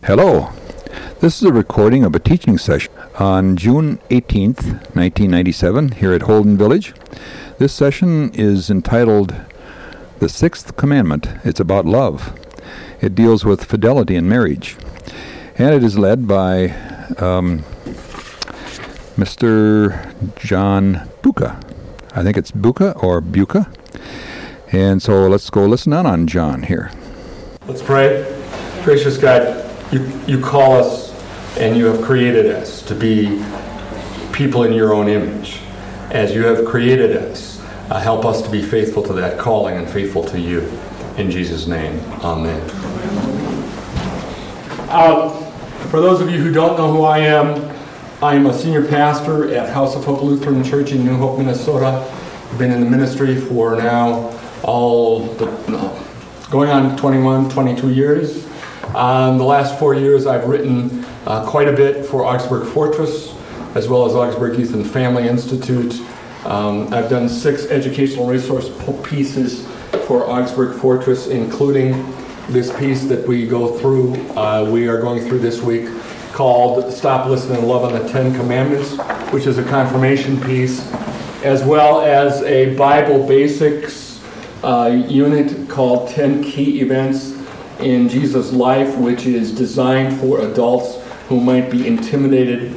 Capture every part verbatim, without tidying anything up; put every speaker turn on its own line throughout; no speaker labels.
Hello. This is a recording of a teaching session on June eighteenth, nineteen ninety-seven, here at Holden Village. This session is entitled The Sixth Commandment. It's about love. It deals with fidelity in marriage. And it is led by um, Mister John Buca. I think it's Buca or Buca. And so let's go listen on on John here.
Let's pray. Gracious God, you, you call us and you have created us to be people in your own image. As you have created us, uh, help us to be faithful to that calling and faithful to you. In Jesus' name, amen. Uh, for those of you who don't know who I am, I am a senior pastor at House of Hope Lutheran Church in New Hope, Minnesota. I've been in the ministry for now all the, no, going on twenty-one, twenty-two years. Um, the last four years I've written uh, quite a bit for Augsburg Fortress, as well as Augsburg Youth and Family Institute. Um, I've done six educational resource pieces for Augsburg Fortress, including this piece that we go through, uh, we are going through this week, called Stop, Listen, and Love on the Ten Commandments, which is a confirmation piece, as well as a Bible Basics uh, unit called ten Key Events in Jesus' Life, which is designed for adults who might be intimidated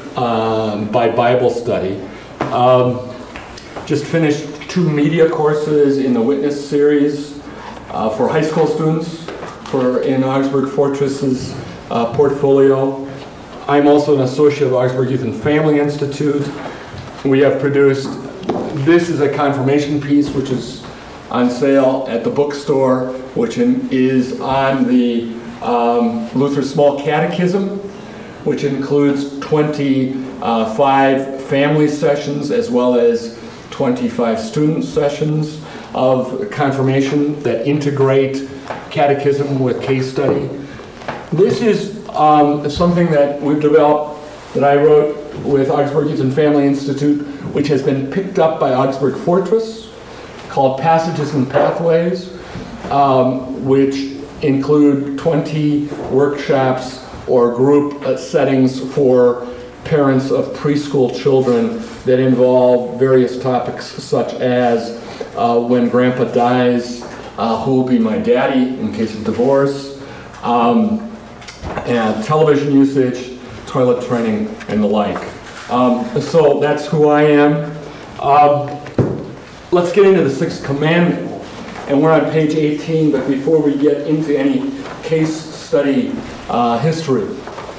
um, by Bible study. Um, just finished two media courses in the Witness series uh, for high school students for in Augsburg Fortress's uh, portfolio. I'm also an associate of Augsburg Youth and Family Institute. We have produced, this is a confirmation piece which is on sale at the bookstore, which in, is on the um, Luther Small Catechism, which includes twenty-five family sessions as well as twenty-five student sessions of confirmation that integrate catechism with case study. This is um, something that we've developed, that I wrote with Augsburg Youth and Family Institute, which has been picked up by Augsburg Fortress, called Passages and Pathways, um, which include twenty workshops or group uh, settings for parents of preschool children that involve various topics such as uh, when grandpa dies, uh, who will be my daddy in case of divorce, um, and television usage, toilet training, and the like. Um, so that's who I am. Um, let's get into the sixth commandment. And we're on page eighteen, but before we get into any case study uh, history,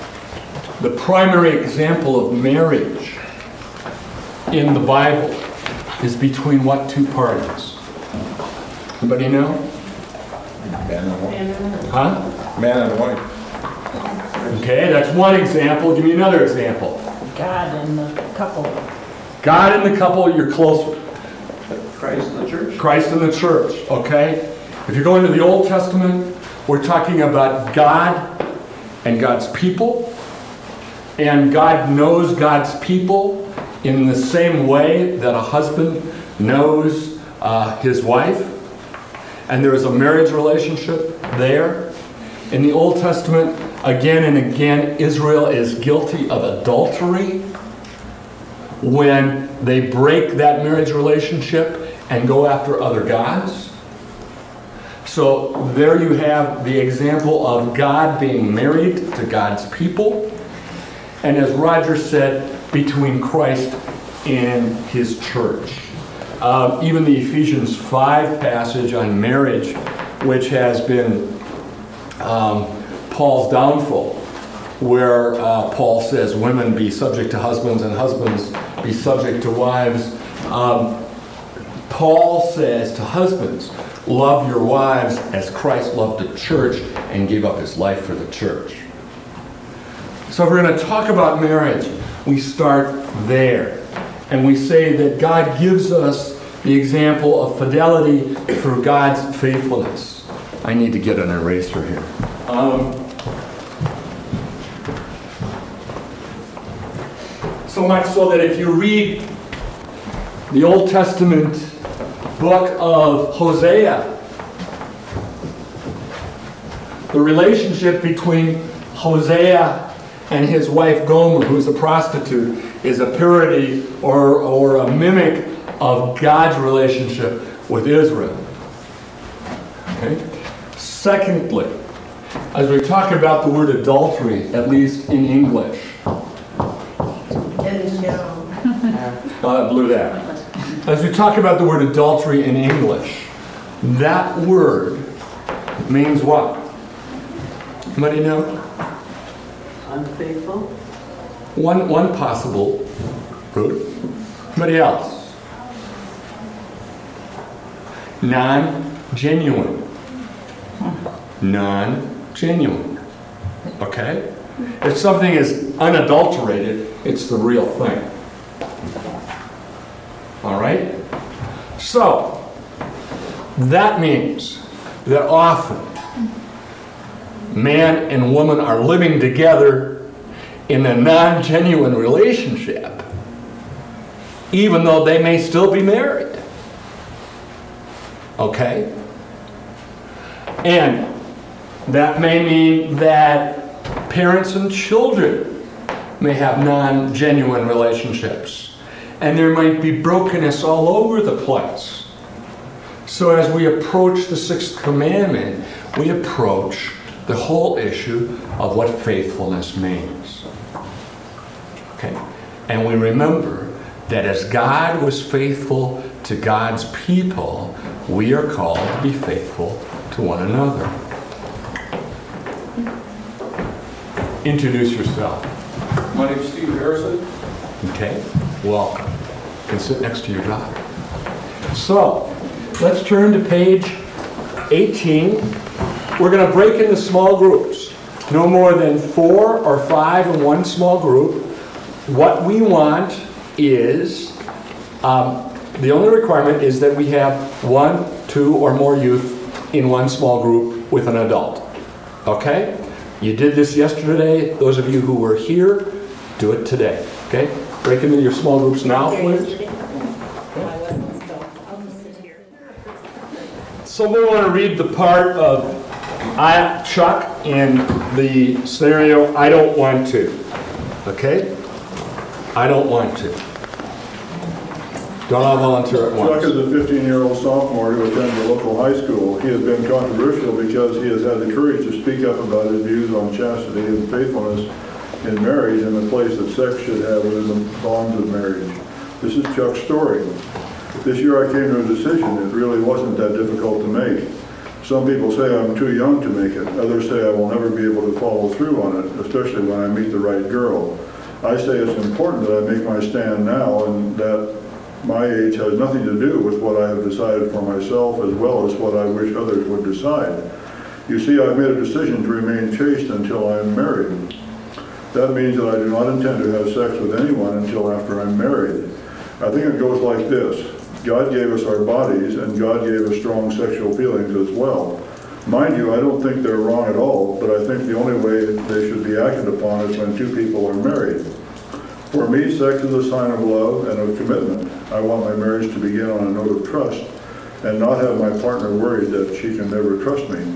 the primary example of marriage in the Bible is between what two parties? Anybody know?
Man and wife.
Huh?
Man and wife.
Okay, that's one example. Give me another example.
God and the couple.
God and the couple, you're close.
Christ and the church.
Christ and the church, okay? If you go into the Old Testament, we're talking about God and God's people. And God knows God's people in the same way that a husband knows uh, his wife. And there is a marriage relationship there. In the Old Testament, again and again, Israel is guilty of adultery when they break that marriage relationship and go after other gods. So there you have the example of God being married to God's people. And as Roger said, between Christ and his church. Uh, even the Ephesians five passage on marriage, which has been um, Paul's downfall, where uh, Paul says, women be subject to husbands and husbands be subject to wives. Um, Paul says to husbands, love your wives as Christ loved the church and gave up his life for the church. So if we're going to talk about marriage, we start there. And we say that God gives us the example of fidelity through God's faithfulness. I need to get an eraser here. Um, so much so that if you read the Old Testament book of Hosea, the relationship between Hosea and his wife Gomer, who's a prostitute, is a parody or, or a mimic of God's relationship with Israel. Okay? Secondly, as we talk about the word adultery, at least in English, uh, blew that. As we talk about the word adultery in English, that word means what? Anybody know?
Unfaithful.
One, one possible root. Anybody else? Non-genuine. Non-genuine. Okay? If something is unadulterated, it's the real thing. All right? So, that means that often man and woman are living together in a non-genuine relationship, even though they may still be married. Okay? And that may mean that parents and children may have non-genuine relationships. And there might be brokenness all over the place. So as we approach the sixth commandment, we approach the whole issue of what faithfulness means. Okay? And we remember that as God was faithful to God's people, we are called to be faithful to one another. Introduce yourself.
My name's Steve Harrison.
Okay? Welcome. You can sit next to your daughter. So, let's turn to page eighteen. We're going to break into small groups. No more than four or five in one small group. What we want is, um, the only requirement is that we have one, two, or more youth in one small group with an adult. Okay? You did this yesterday. Those of you who were here, do it today. Okay? Break into your small groups now, please. Someone want to read the part of I, Chuck in the scenario, I don't want to. Okay? I don't want to. Don't all volunteer at once.
Chuck is a fifteen-year-old sophomore who attends a local high school. He has been controversial because he has had the courage to speak up about his views on chastity and faithfulness in marriage and the place that sex should have within the bonds of marriage. This is Chuck's story. This year I came to a decision. It really wasn't that difficult to make. Some people say I'm too young to make it. Others say I will never be able to follow through on it, especially when I meet the right girl. I say it's important that I make my stand now, and that my age has nothing to do with what I have decided for myself as well as what I wish others would decide. You see, I've made a decision to remain chaste until I am married. That means that I do not intend to have sex with anyone until after I'm married. I think it goes like this. God gave us our bodies, and God gave us strong sexual feelings as well. Mind you, I don't think they're wrong at all, but I think the only way they should be acted upon is when two people are married. For me, sex is a sign of love and of commitment. I want my marriage to begin on a note of trust, and not have my partner worried that she can never trust me.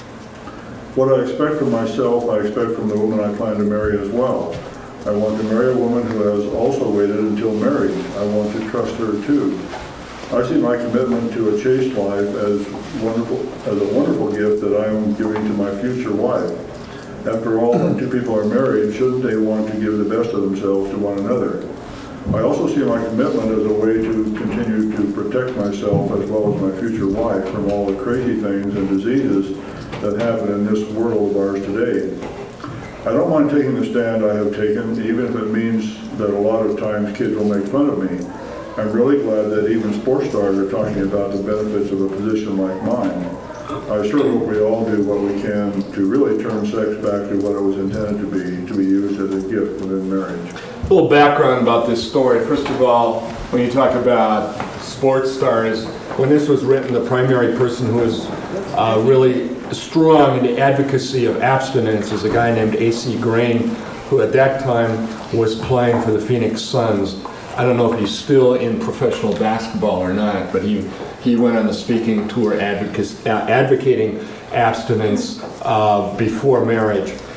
What I expect from myself, I expect from the woman I plan to marry as well. I want to marry a woman who has also waited until married. I want to trust her too. I see my commitment to a chaste life as wonderful, as a wonderful gift that I am giving to my future wife. After all, when two people are married, shouldn't they want to give the best of themselves to one another? I also see my commitment as a way to continue to protect myself as well as my future wife from all the crazy things and diseases that happen in this world of ours today. I don't mind taking the stand I have taken, even if it means that a lot of times kids will make fun of me. I'm really glad that even sports stars are talking about the benefits of a position like mine. I sure hope we all do what we can to really turn sex back to what it was intended to be, to be used as a gift within marriage.
A little background about this story. First of all, when you talk about sports stars, when this was written, the primary person who was uh, really strong in the advocacy of abstinence is a guy named A C Green, who at that time was playing for the Phoenix Suns. I don't know if he's still in professional basketball or not, but he he went on the speaking tour advocac- uh, advocating abstinence uh, before marriage.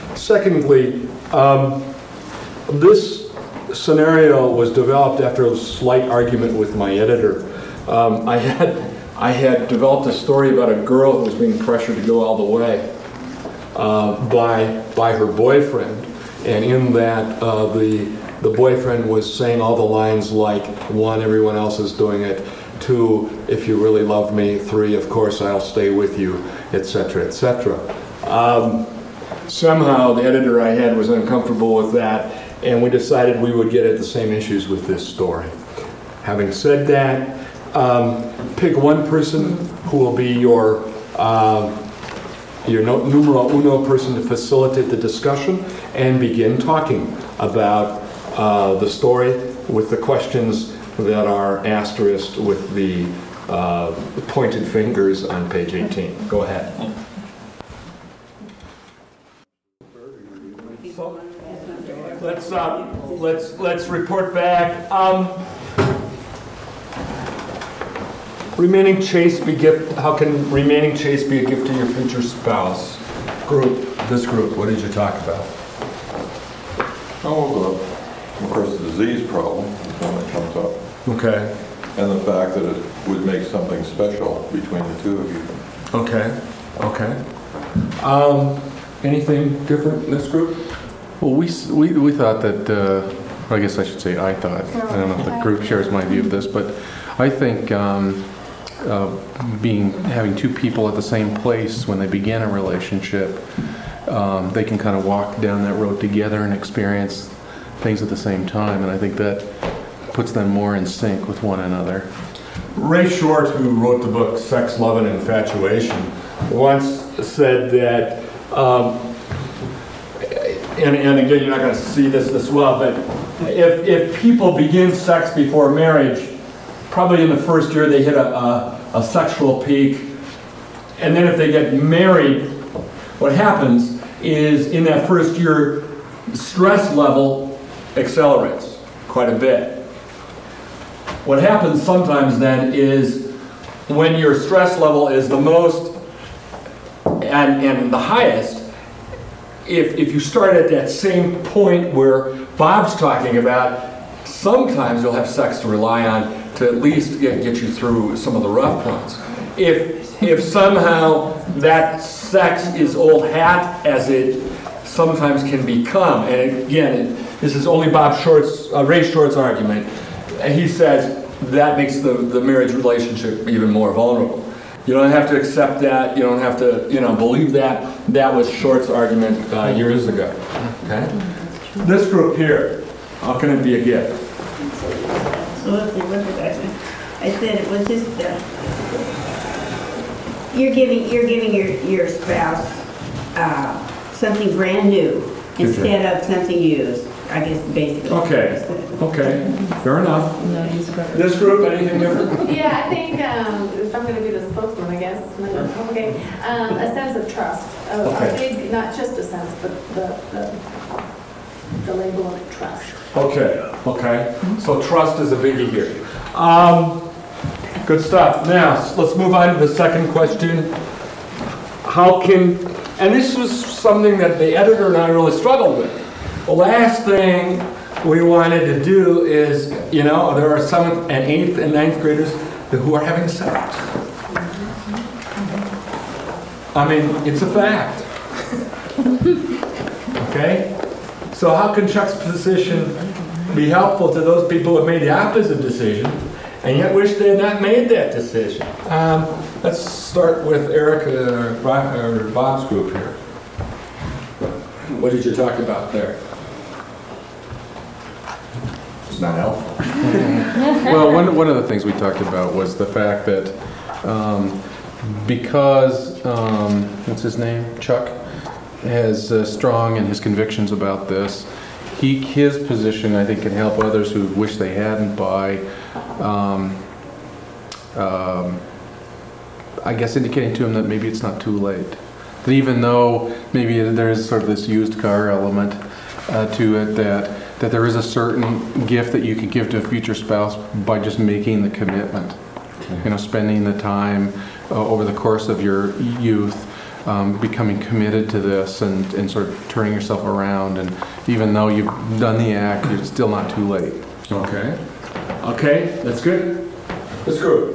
Secondly, um, this scenario was developed after a slight argument with my editor. Um, I had I had developed a story about a girl who was being pressured to go all the way uh, by by her boyfriend, and in that uh, the the boyfriend was saying all the lines like, one, everyone else is doing it; two, if you really love me; three, of course I'll stay with you, et cetera, et cetera. Um, somehow the editor I had was uncomfortable with that, and we decided we would get at the same issues with this story. Having said that, um, pick one person who will be your uh, your no, numero uno person to facilitate the discussion, and begin talking about uh, the story with the questions that are asterisked with the uh, pointed fingers on page eighteen. Go ahead. So, let's uh, let's let's report back. Um, remaining chaste be gift. How can remaining chaste be a gift to your future spouse? Group. This group. What did you talk about?
Oh, the, of course, the disease problem is one that comes up.
Okay.
And the fact that it would make something special between the two of you.
Okay. Okay. Um, anything different in this group?
Well, we, s- we, we thought that, uh, or I guess I should say I thought, I don't know if the group shares my view of this, but I think um, uh, being, having two people at the same place when they begin a relationship, um, they can kind of walk down that road together and experience things at the same time, and I think that puts them more in sync with one another.
Ray Short, who wrote the book Sex, Love, and Infatuation, once said that, um, and, and again, you're not going to see this this well, but if, if people begin sex before marriage, probably in the first year they hit a, a, a sexual peak, and then if they get married, what happens is in that first year, stress level accelerates quite a bit. What happens sometimes then is when your stress level is the most and, and the highest, if, if you start at that same point where Bob's talking about, sometimes you'll have sex to rely on to at least get, get you through some of the rough points. If, if somehow that sex is old hat, as it sometimes can become, and again, it, this is only Bob Short's, uh, Ray Short's argument, and he says that makes the, the marriage relationship even more vulnerable. You don't have to accept that. You don't have to, you know, believe that. That was Short's argument uh, years ago. Okay. This group here, how can it be a gift?
So let's see, what did I say? I said it was just, uh, you're giving, you're giving your, your spouse uh, something brand new instead of something used. I guess basically.
Okay. Okay. Fair enough. This group, anything different?
Yeah, I think um, if I'm going to be the spokesman, I guess. Okay. Um, a sense of trust. A,
Okay.
a big, not just a sense, but the the, the label of trust.
Okay. Okay. So trust is a biggie here. Um, good stuff. Now let's move on to the second question. How can, and this was something that the editor and I really struggled with. The last thing we wanted to do is, you know, there are seventh and eighth and ninth graders who are having sex. I mean, it's a fact. Okay? So how can Chuck's position be helpful to those people who made the opposite decision and yet wish they had not made that decision? Um, let's start with Eric uh, or Bob's group here. What did you talk about there? It's not helpful.
Well, one, one of the things we talked about was the fact that um, because, um, what's his name, Chuck, is uh, strong in his convictions about this, he his position, I think, can help others who wish they hadn't by, um, um, I guess, indicating to him that maybe it's not too late. That even though maybe there is sort of this used car element uh, to it, that that there is a certain gift that you can give to a future spouse by just making the commitment. Okay. You know, spending the time uh, over the course of your youth um, becoming committed to this and, and sort of turning yourself around. And even though you've done the act, you're still not too late.
Okay. Okay, that's good. That's good.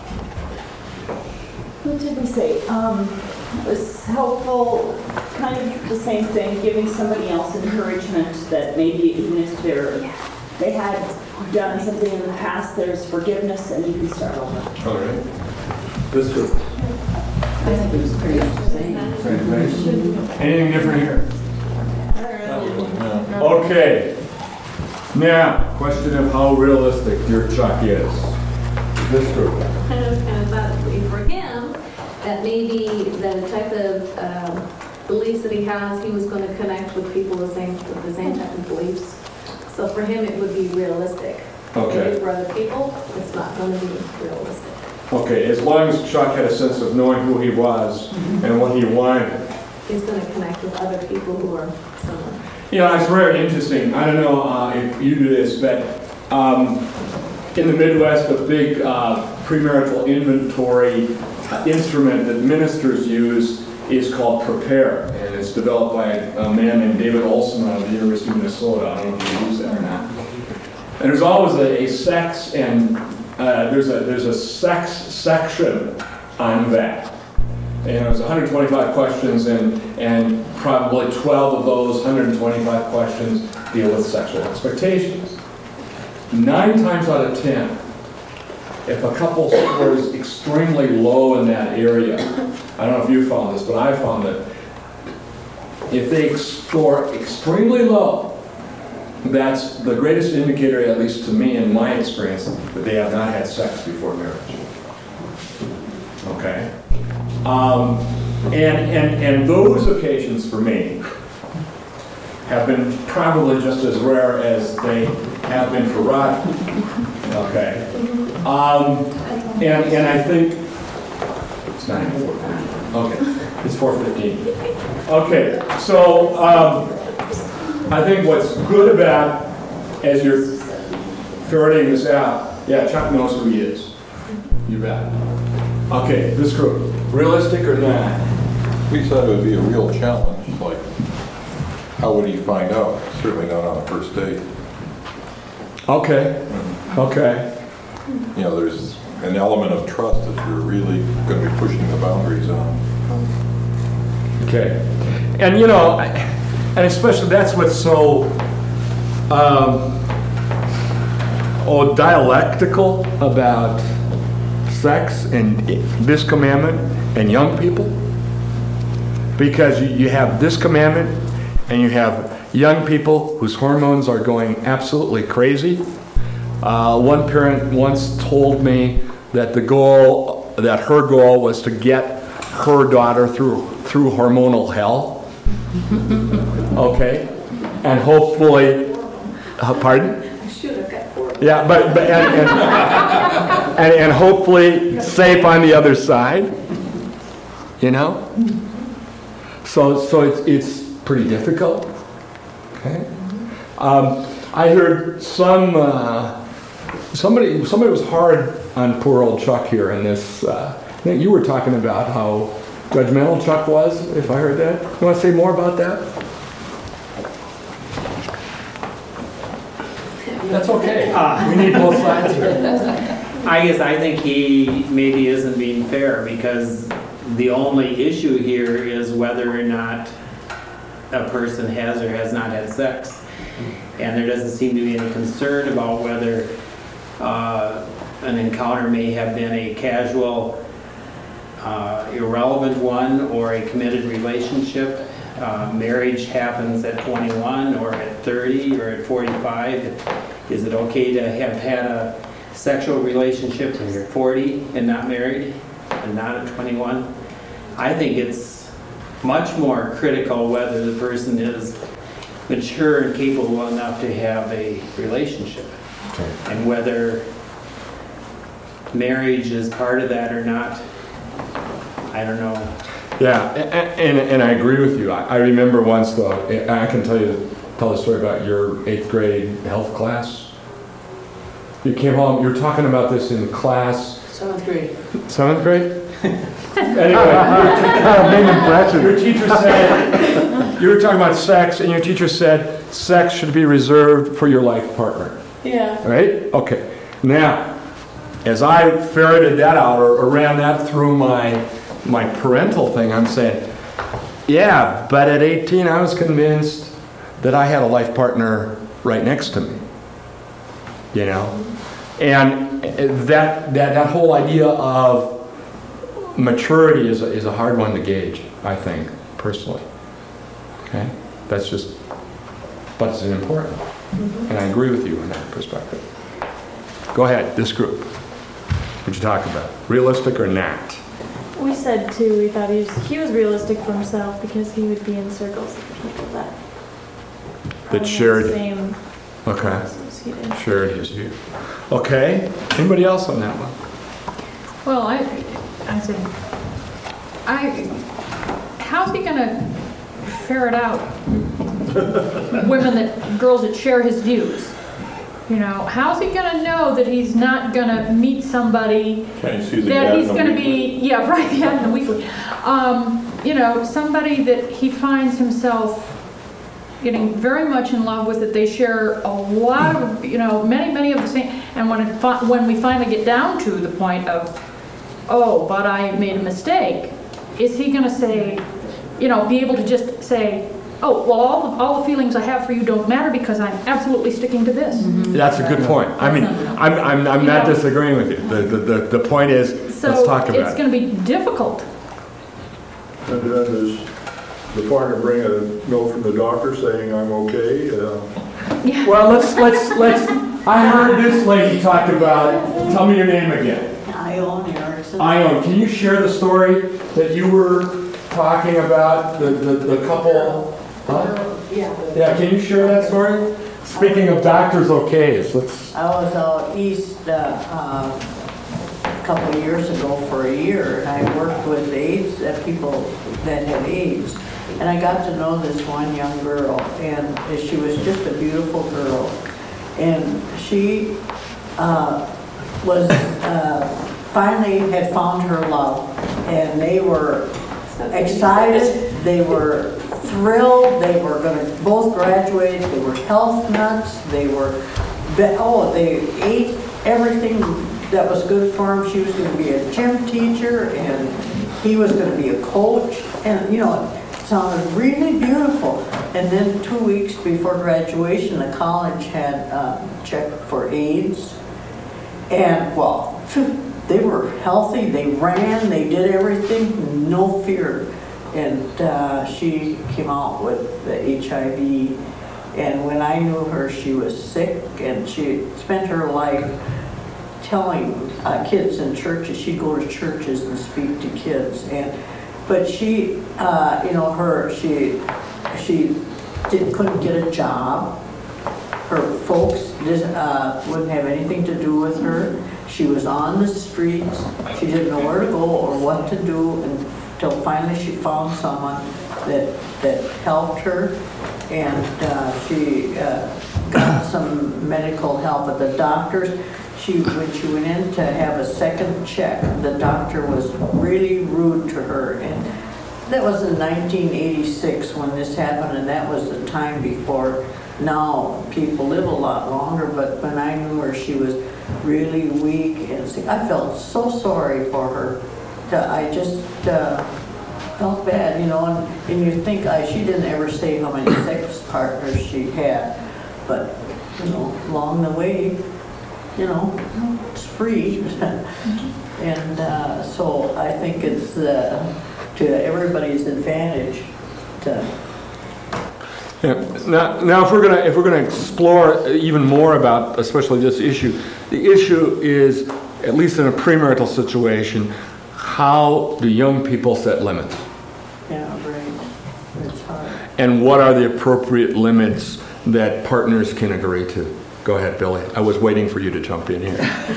What did we say? Um, it was helpful, kind of the same thing, giving somebody else encouragement that maybe even if they're, they had done something in the past, there's forgiveness and you can start over.
All right. That's good.
I think it was pretty interesting.
Anything different here?
Yeah.
Okay. Now, question of how realistic your Chuck is. This group.
I was kind of thought for him that maybe the type of um, beliefs that he has, he was going to connect with people the same with the same type of beliefs. So for him, it would be realistic.
Okay.
Maybe for other people, it's not going to be realistic.
Okay, as long as Chuck had a sense of knowing who he was and what he wanted.
He's going to connect with other people who are similar.
You know, it's very interesting. I don't know uh, if you do this, but um, in the Midwest, a big uh, premarital inventory uh, instrument that ministers use is called Prepare, and it's developed by a man named David Olson out of the University of Minnesota. I don't know if you use that or not. And there's always a, a sex and uh, there's a there's a sex section on that. And it was one hundred twenty-five questions, and, and probably twelve of those one hundred twenty-five questions deal with sexual expectations. Nine times out of ten, if a couple scores extremely low in that area, I don't know if you found this, but I found that if they score extremely low, that's the greatest indicator, at least to me in my experience, that they have not had sex before marriage. Okay? Um, and, and, and those occasions for me have been probably just as rare as they have been for Roger. Okay? Um, and, and I think, it's nine four. Okay, it's four fifteen. Okay, so um, I think what's good about, as you're ferreting this out, yeah, Chuck knows who he is. You bet. Okay, this group, realistic or not?
We said it would be a real challenge, like, how would he find out? Certainly not on a first date.
Okay, okay.
You know, there's an element of trust that you're really going to be pushing the boundaries on.
Okay. And you know, I- and especially that's what's so um, oh, dialectical about sex and this commandment and young people. Because you, you have this commandment and you have young people whose hormones are going absolutely crazy. Uh, one parent once told me that the goal, that her goal was to get her daughter through through hormonal hell. Okay, and hopefully, uh, pardon?
I should have got four.
Yeah, but, but and, and, and and hopefully safe on the other side. You know. So so it's it's pretty difficult. Okay. Um, I heard some uh, somebody somebody was hard on poor old Chuck here in this. Uh, I think you were talking about how judgmental Chuck was, if I heard that. You want to say more about that? That's okay. We need both sides here.
I guess I think he maybe isn't being fair because the only issue here is whether or not a person has or has not had sex. And there doesn't seem to be any concern about whether uh, an encounter may have been a casual, uh, irrelevant one or a committed relationship. Uh, marriage happens at twenty-one or at thirty or at forty-five. Is it okay to have had a sexual relationship when you're forty and not married and not at twenty-one? I think it's much more critical whether the person is mature and capable enough to have a relationship. Okay. And whether marriage is part of that or not, I don't know.
Yeah, and, and, and I agree with you. I, I remember once, though, I can tell you, tell a story about your eighth grade health class. You came home, you were talking about this in class.
Seventh grade.
Seventh grade? Anyway, your teacher said, you were talking about sex, and your teacher said sex should be reserved for your life partner.
Yeah.
Right? Okay. Now, as I ferreted that out or, or ran that through my my parental thing, I'm saying, yeah, but at eighteen, I was convinced that I had a life partner right next to me. You know, and that that that whole idea of maturity is a, is a hard one to gauge, I think, personally. Okay, that's just, but it's important, mm-hmm. and I agree with you in that perspective. Go ahead, this group. What'd you talk about? Realistic or not?
We said too. We thought he was he was realistic for himself because he would be in circles of people that
that shared
the same.
Okay. Shared his view. Okay. Anybody else on that one?
Well, I, I said, I, how's he gonna ferret out women that, girls that share his views? You know, how's he gonna know that he's not gonna meet somebody
Can you see the
that
ad
he's
in the
gonna
weekly?
be, yeah, right, the ad in the weekly. Um, you know, somebody that he finds himself getting very much in love with, that they share a lot of, you know, many, many of the same, and when it, fi- when we finally get down to the point of, oh, but I made a mistake, is he gonna say, you know, be able to just say, oh, well, all the, all the feelings I have for you don't matter because I'm absolutely sticking to this.
Mm-hmm. That's a good point. I mean, I'm, I'm, I'm not
know,
disagreeing with you. The, the, the, the point is,
so
let's talk about
it's
it.
going to be difficult.
And then does the partner bring a note from the doctor saying I'm okay? Uh,
Yeah.
Well, let's, let's, let's, I heard this lady talk about, tell me your name again.
Ione Erickson.
Ione, can you share the story that you were talking about, the, the, the couple? Huh?
Yeah.
Yeah, can you share that story? Speaking of doctors' okays, let's.
I was out east uh, uh, a couple of years ago for a year, and I worked with AIDS, uh, people that have AIDS. And I got to know this one young girl, and she was just a beautiful girl. And she uh, was uh, finally had found her love, and they were excited, they were thrilled, they were going to both graduate, they were health nuts, they were, oh, they ate everything that was good for him. She was going to be a gym teacher, and he was going to be a coach, and you know, sounded really beautiful. And then two weeks before graduation, the college had uh, checked for AIDS. And well, they were healthy, they ran, they did everything, no fear. And uh, she came out with the H I V. And when I knew her, she was sick, and she spent her life telling uh, kids in churches. She'd go to churches and speak to kids. And But she, uh, you know, her, she, she didn't, couldn't get a job. Her folks didn't, uh, wouldn't have anything to do with her. She was on the streets. She didn't know where to go or what to do until finally she found someone that that helped her, and uh, she uh, got some medical help at the doctor's. She, when she went in to have a second check, the doctor was really rude to her. And that was in nineteen eighty-six when this happened, and that was the time before. Now people live a lot longer, but when I knew her, she was really weak and sick. I felt so sorry for her. I just uh, felt bad, you know, and, and you think, I, she didn't ever say how many sex partners she had, but, you know, along the way, you know, it's free. And uh, so I think it's uh, to everybody's advantage to.
Yeah. Now, now, if we're gonna if we're gonna explore even more about, especially this issue, the issue is, at least in a premarital situation, how do young people set limits?
Yeah, right. It's hard.
And what are the appropriate limits that partners can agree to? Go ahead, Billy. I was waiting for you to jump in here.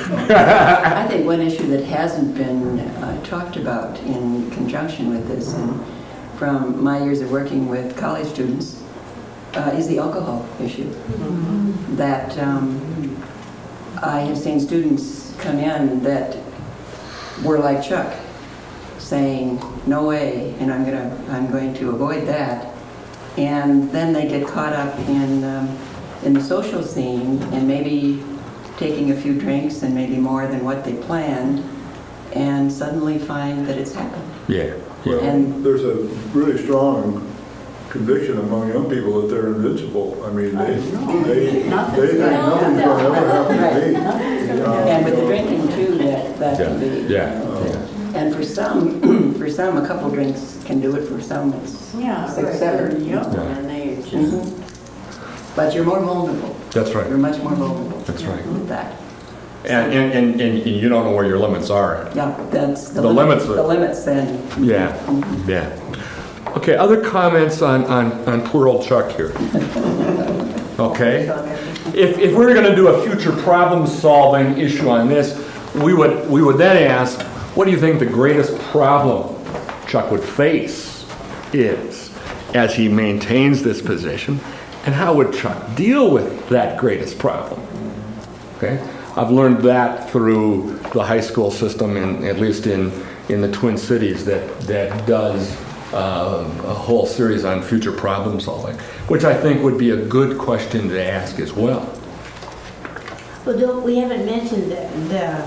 I think one issue that hasn't been uh, talked about in conjunction with this, and from my years of working with college students, uh, is the alcohol issue. Mm-hmm. That um, I have seen students come in that were like Chuck, saying, no way, and I'm gonna, I'm going to avoid that. And then they get caught up in, um, in the social scene and maybe taking a few drinks and maybe more than what they planned, and suddenly find that it's happened.
Yeah.
Well,
And-
there's a really strong conviction among young people that they're invincible. I mean, they, they, they think nothing's going to ever happen to me. Uh,
And with the drinking too, that, that can be.
Yeah.
And for some, for some, a couple drinks can do it. For some, it's
Yeah,
six,
right,
seven.
they're young and they just,
Mhm. But you're more vulnerable.
That's right.
You're much more vulnerable.
That's right.
With that.
And, and, and, and you don't know where your limits are.
Yeah, that's the,
The limits
limits.
are-
The limits then.
Yeah, yeah. Okay, other comments on, on, on poor old Chuck here? Okay. If, if we were going to do a future problem-solving issue on this, we would, we would then ask, what do you think the greatest problem Chuck would face is as he maintains this position, and how would Chuck deal with that greatest problem? Okay? I've learned that through the high school system, in, at least in, in the Twin Cities, that, that does uh, a whole series on future problem solving, which I think would be a good question to ask as well.
Well, don't, we haven't mentioned the, the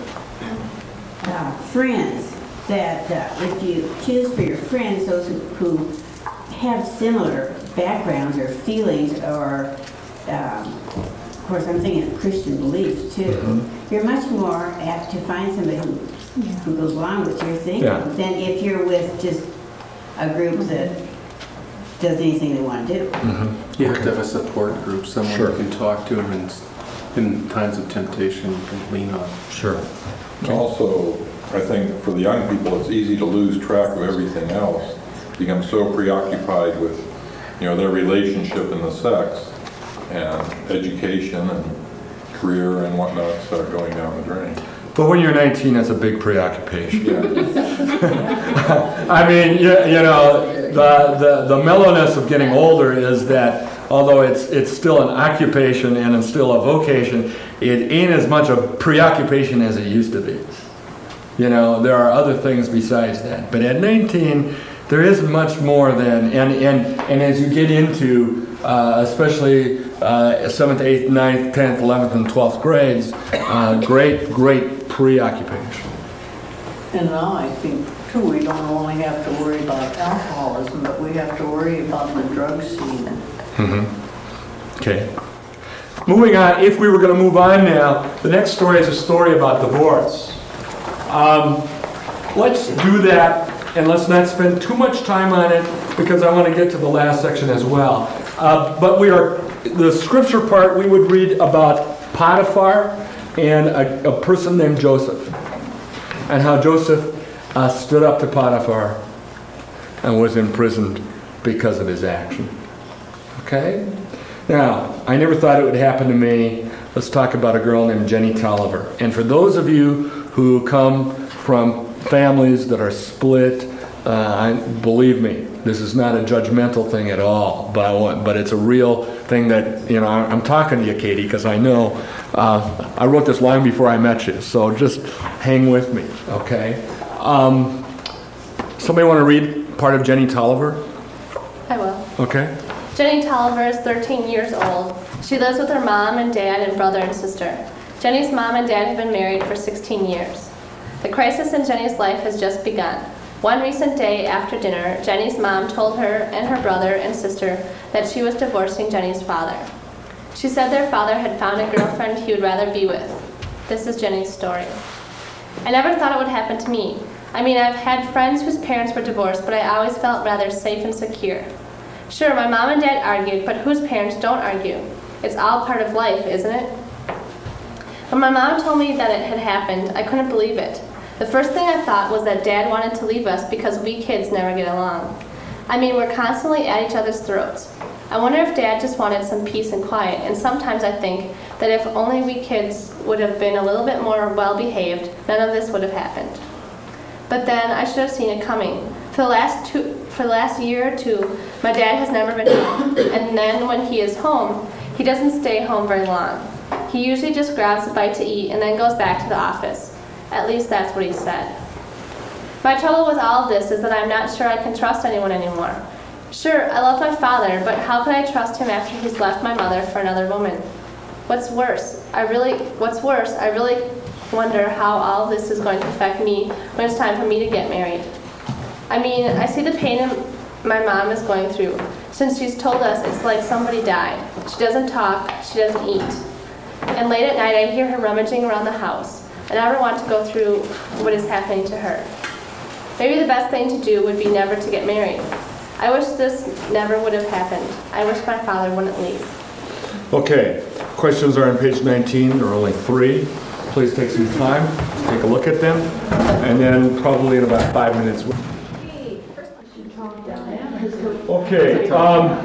uh, friends, that uh, if you choose for your friends those who, who have similar backgrounds or feelings or, um, of course, I'm thinking of Christian beliefs too, mm-hmm. you're much more apt to find somebody who, yeah. who goes along with your thinking yeah. than if you're with just a group that does anything they want to do.
Mm-hmm. You have to have a support group, someone
sure.
you can talk to, and in times of temptation you can lean on.
Sure.
Okay. Also, I think for the young people, it's easy to lose track of everything else, become so preoccupied with, you know, their relationship and the sex, and education and career and whatnot start going down the drain.
But when you're nineteen, that's a big preoccupation.
Yeah.
I mean, you, you know, the, the, the mellowness of getting older is that although it's, it's still an occupation and it's still a vocation, it ain't as much a preoccupation as it used to be. You know, there are other things besides that. But at nineteen, there isn't much more than, and, and, and as you get into, uh, especially uh, seventh, eighth, ninth, tenth, eleventh, and twelfth grades, uh, great, great preoccupation.
and now I think too, we don't only have to worry about alcoholism, but we have to worry about the drug scene.
Mm-hmm. Okay. Moving on, if we were going to move on now, the next story is a story about divorce. Um, let's do that, and let's not spend too much time on it, because I want to get to the last section as well. Uh, but we are, the scripture part, we would read about Potiphar and a, a person named Joseph, and how Joseph uh, stood up to Potiphar and was imprisoned because of his action. Okay? Now, I never thought it would happen to me. Let's talk about a girl named Jenny Tolliver. And for those of you who come from families that are split, uh, I, believe me, this is not a judgmental thing at all, but I want, but it's a real thing that, you know, I, I'm talking to you, Katie, because I know uh, I wrote this long before I met you, so just hang with me, okay? Um, somebody want to read part of Jenny Tolliver?
I will.
Okay.
Jenny Tolliver is thirteen years old. She lives with her mom and dad and brother and sister. Jenny's mom and dad have been married for sixteen years. The crisis in Jenny's life has just begun. One recent day after dinner, Jenny's mom told her and her brother and sister that she was divorcing Jenny's father. She said their father had found a girlfriend he would rather be with. This is Jenny's story. I never thought it would happen to me. I mean, I've had friends whose parents were divorced, but I always felt rather safe and secure. Sure, my mom and dad argued, but whose parents don't argue? It's all part of life, isn't it? When my mom told me that it had happened, I couldn't believe it. The first thing I thought was that Dad wanted to leave us because we kids never get along. I mean, we're constantly at each other's throats. I wonder if Dad just wanted some peace and quiet, and sometimes I think that if only we kids would have been a little bit more well-behaved, none of this would have happened. But then I should have seen it coming. For the last two, for the last year or two, my dad has never been home, and then when he is home, he doesn't stay home very long. He usually just grabs a bite to eat and then goes back to the office. At least that's what he said. My trouble with all of this is that I'm not sure I can trust anyone anymore. Sure, I love my father, but how can I trust him after he's left my mother for another woman? What's worse, I really, what's worse, I really wonder how all of this is going to affect me when it's time for me to get married. I mean, I see the pain my mom is going through. Since she's told us it's like somebody died. She doesn't talk, she doesn't eat. And late at night I hear her rummaging around the house. I never want to go through what is happening to her. Maybe the best thing to do would be never to get married. I wish this never would have happened. I wish my father wouldn't leave.
Okay, questions are on page nineteen. There are only three. Please take some time, take a look at them, and then probably in about five minutes. Okay, um,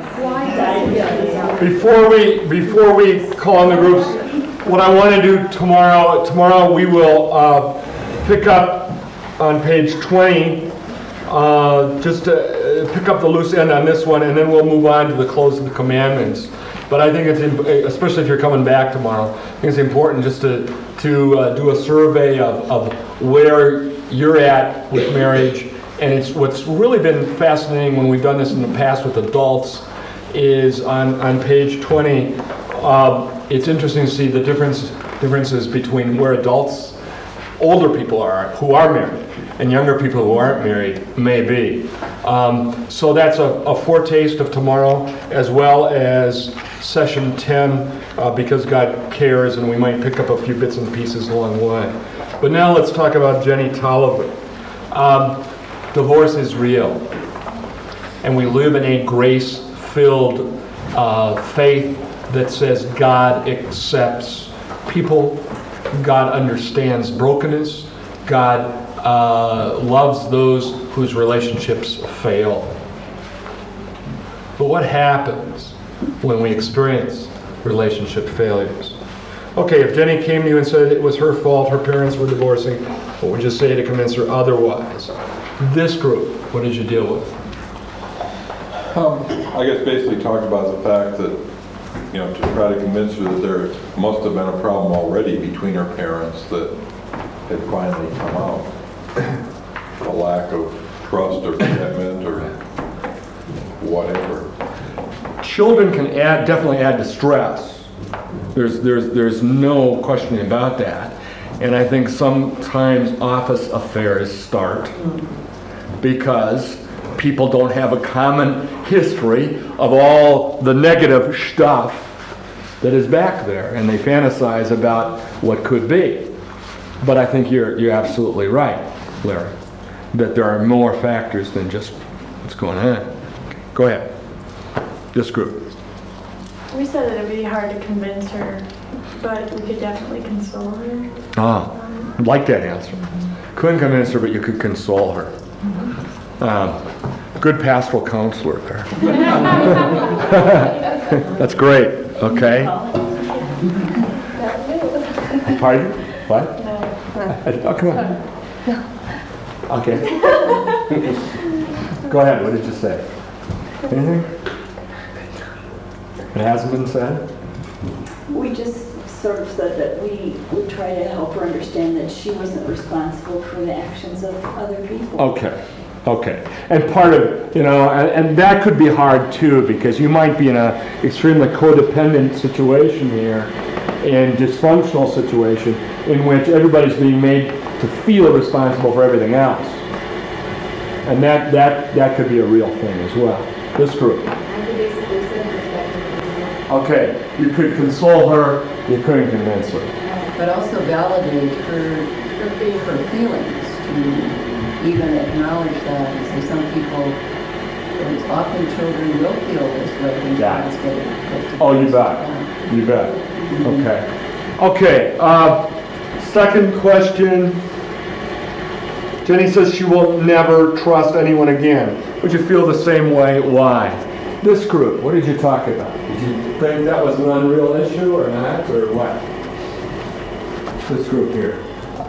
before we before we call on the groups, what I want to do tomorrow, tomorrow we will uh, pick up on page twenty, uh, just to pick up the loose end on this one, and then we'll move on to the close of the commandments. But I think it's, especially if you're coming back tomorrow, I think it's important just to to uh, do a survey of, of where you're at with marriage. And it's what's really been fascinating when we've done this in the past with adults is on, on page twenty. Uh, it's interesting to see the difference differences between where adults, older people are who are married, and younger people who aren't married may be. Um, so that's a, a foretaste of tomorrow, as well as session ten, uh, because God cares, and we might pick up a few bits and pieces along the way. But now let's talk about Jenny Tolliver. Um, divorce is real, and we live in a grace-filled uh, faith that says God accepts people, God understands brokenness, God uh, loves those whose relationships fail. But what happens when we experience relationship failures? Okay, if Jenny came to you and said it was her fault, her parents were divorcing, what would you say to convince her otherwise? This group, what did you deal with?
Um, I guess basically talked about the fact that, you know, to try to convince her that there must have been a problem already between her parents that had finally come out. A lack of trust or commitment or whatever.
Children can add, definitely add to stress. There's, there's, there's no question about that. And I think sometimes office affairs start because people don't have a common history of all the negative stuff that is back there, and they fantasize about what could be. But I think you're you're absolutely right, Larry, that there are more factors than just what's going on. Go ahead. This group.
We said that it would be hard to convince her, but we could definitely console her.
Ah, I like that answer. Couldn't convince her, but you could console her. Um, good pastoral counselor there. That's great. Okay. Pardon? What? Oh, come on. Okay. Go ahead. What did you say? Anything? It hasn't been said?
We just sort of said that we would try to help her understand that she wasn't responsible for the actions of other people.
Okay. Okay. And part of, you know, and, and that could be hard too, because you might be in an extremely codependent situation here, and dysfunctional situation in which everybody's being made to feel responsible for everything else. And that, that, that could be a real thing as well. This group. Okay, you could console her, you couldn't convince her.
But also validate her, her feelings, to even acknowledge that. So some people, and often children will feel this way when parents get it.
Oh, you bet. You bet. Okay. Okay, uh, second question. Jenny says she will never trust anyone again. Would you feel the same way? Why? This group, what did you talk about? Did you think that was an unreal issue or not, or what? This group here.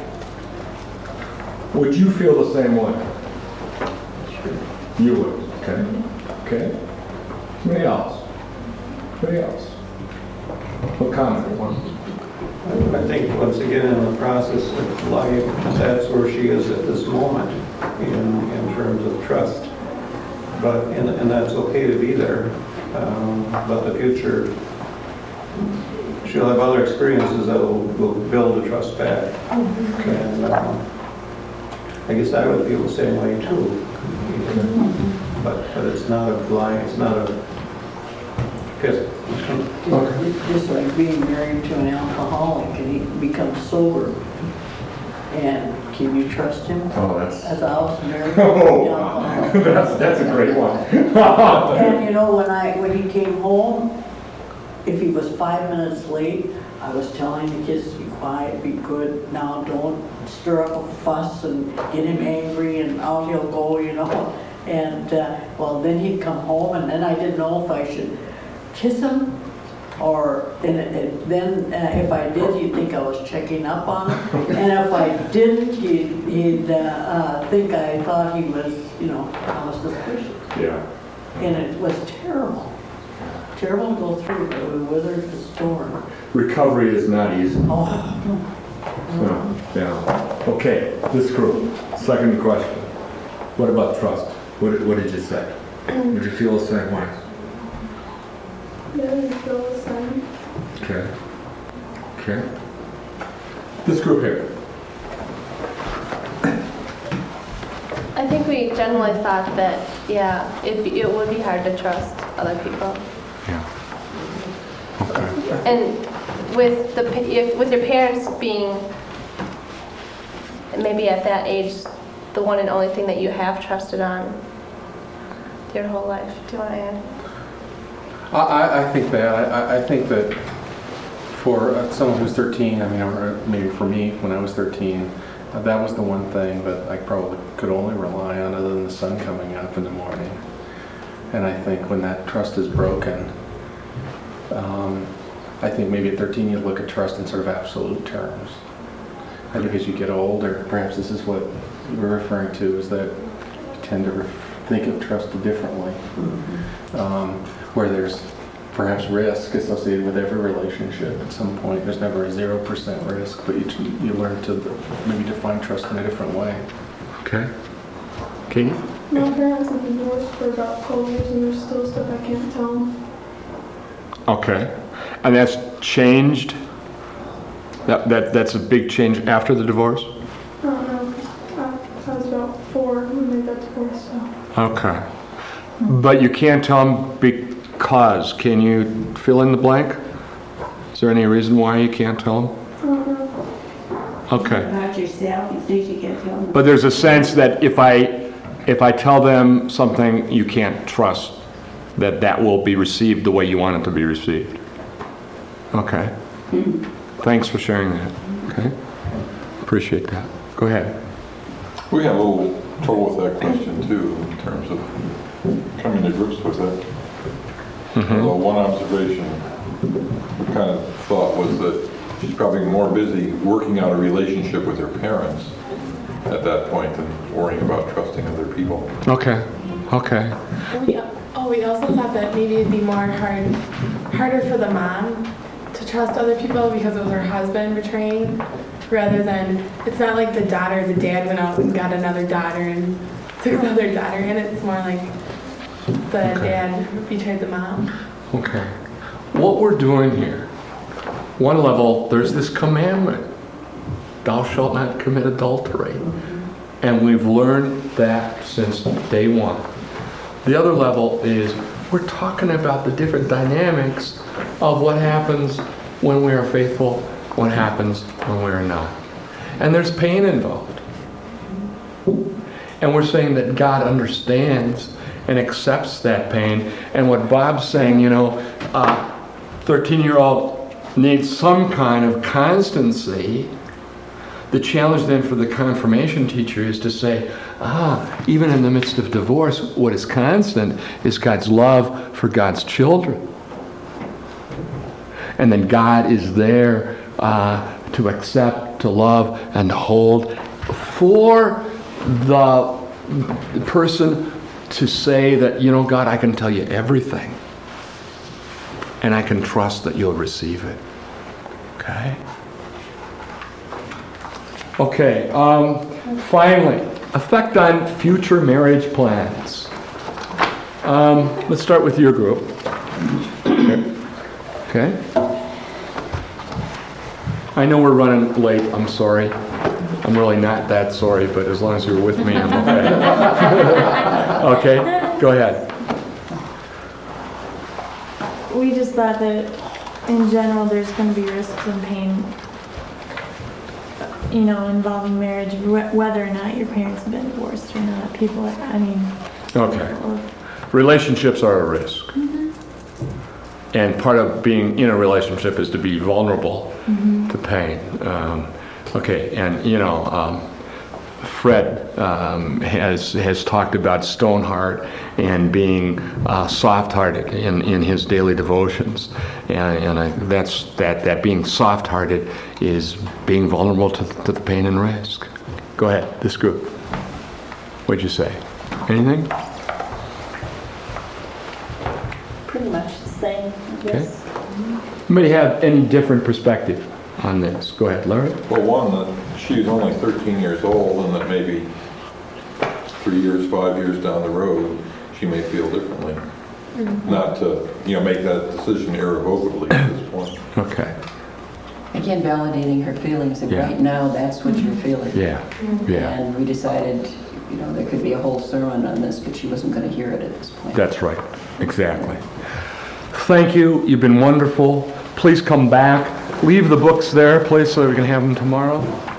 Would you feel the same way? You would. Okay. Okay. Somebody else. Somebody else. What comment? One.
I think once again in the process of life, that's where she is at this moment. in, in terms of trust. But, and, and that's okay to be there. Um, but the future, she'll have other experiences that will, will build the trust back. And um, I guess I would feel the same way too. But, but it's not a blind, it's not a, yes.
It's just like being married to an alcoholic and he becomes sober. And can you trust him?
Oh, that's...
As I was married.
Oh, wow. that's, that's a great one.
And you know, when I, when he came home, if he was five minutes late, I was telling the kids to be quiet, be good. Now don't stir up a fuss and get him angry and out he'll go, you know. And, uh, well, then he'd come home and then I didn't know if I should kiss him or, and, and then uh, if I did, he'd think I was checking up on him. And if I didn't, he'd, he'd uh, uh, think I thought he was, you know, I was suspicious.
Yeah.
And it was terrible. Terrible to go through, but we weathered the storm.
Recovery is not easy.
Oh.
So, yeah. Okay, this group, second question. What about trust? What, what did you say? Did you feel the same way?
Yeah, I feel the same.
Okay. Okay. This group here.
I think we generally thought that, yeah, it, it would be hard to trust other people.
Yeah. Okay.
And with the if, with your parents being maybe at that age, the one and only thing that you have trusted on your whole life. Do you want to add?
I, I think that I, I think that for someone who's thirteen, I mean, or maybe for me when I was thirteen, uh, that was the one thing that I probably could only rely on, other than the sun coming up in the morning. And I think when that trust is broken, um, I think maybe at thirteen you look at trust in sort of absolute terms. I think as you get older, perhaps this is what we're referring to, is that you tend to ref- think of trust differently. Mm-hmm. um, where there's perhaps risk associated with every relationship at some point. There's never a zero percent risk, but you, you learn to maybe define trust in a different way.
Okay. Katie?
My parents have been divorced for about twelve years and there's still stuff I can't tell them.
Okay. And that's changed? That, that That's a big change after the divorce?
I don't know. I, I was about four when we got divorced, so.
Okay. But you can't tell them because. Can you fill in the blank? Is there any reason why you can't tell them?
I don't know.
Okay.
About yourself, you think you can tell them.
But there's a sense that if I if I tell them something you can't trust, that that will be received the way you want it to be received. Okay. Mm-hmm. Thanks for sharing that. Okay. Appreciate that. Go ahead.
We have a little trouble with that question too, in terms of coming to grips with it. Mm-hmm. Although one observation we kind of thought was that she's probably more busy working out a relationship with her parents at that point than worrying about trusting other people.
Okay. Okay.
We, oh, we also thought that maybe it'd be more hard, harder for the mom to trust other people because it was her husband betraying, rather than, it's not like the daughter, the dad went out and got another daughter and took another daughter in. It's more like the okay. dad betrayed the mom.
Okay. What we're doing here, one level, there's this commandment, thou shalt not commit adultery. Mm-hmm. And we've learned that since day one. The other level is we're talking about the different dynamics of what happens when we are faithful, what happens when we are not. And there's pain involved. And we're saying that God understands and accepts that pain. And what Bob's saying, you know, uh, thirteen-year-old needs some kind of constancy. The challenge then for the confirmation teacher is to say, ah, even in the midst of divorce, what is constant is God's love for God's children. And then God is there uh, to accept, to love, and to hold for the person to say that, you know, God, I can tell you everything. And I can trust that you'll receive it. Okay? Okay, um, finally, Effect on future marriage plans. Um, let's start with your group. Okay. I know we're running late, I'm sorry. I'm really not that sorry, but as long as you're with me, I'm okay. Okay, go ahead.
We just thought that in general there's going to be risks and pain, you know, involving marriage, wh- whether or not your parents have been divorced or not. People, I mean.
Okay. Relationships are a risk.
Mm-hmm.
And part of being in a relationship is to be vulnerable
Mm-hmm.
to pain. Um, okay, and you know, um, Fred um, has has talked about stone heart and being uh, soft-hearted in, in his daily devotions, and, and I, that's that that being soft-hearted is being vulnerable to, to the pain and risk. Go ahead, this group. What'd you say? Anything?
Pretty much the same, I guess.
Anybody have any different perspective on this? Go ahead, Larry.
Well, one, that she's only thirteen years old, and that maybe three years, five years down the road, she may feel differently. Mm-hmm. Not to, you know, make that decision irrevocably at this point.
Okay.
Again, validating her feelings, and
Yeah.
right now, that's what you're feeling.
Yeah, yeah.
And we decided, you know, there could be a whole sermon on this, but she wasn't going to hear it at this point.
That's right. Exactly. Thank you. You've been wonderful. Please come back. Leave the books there, please, so we can have them tomorrow.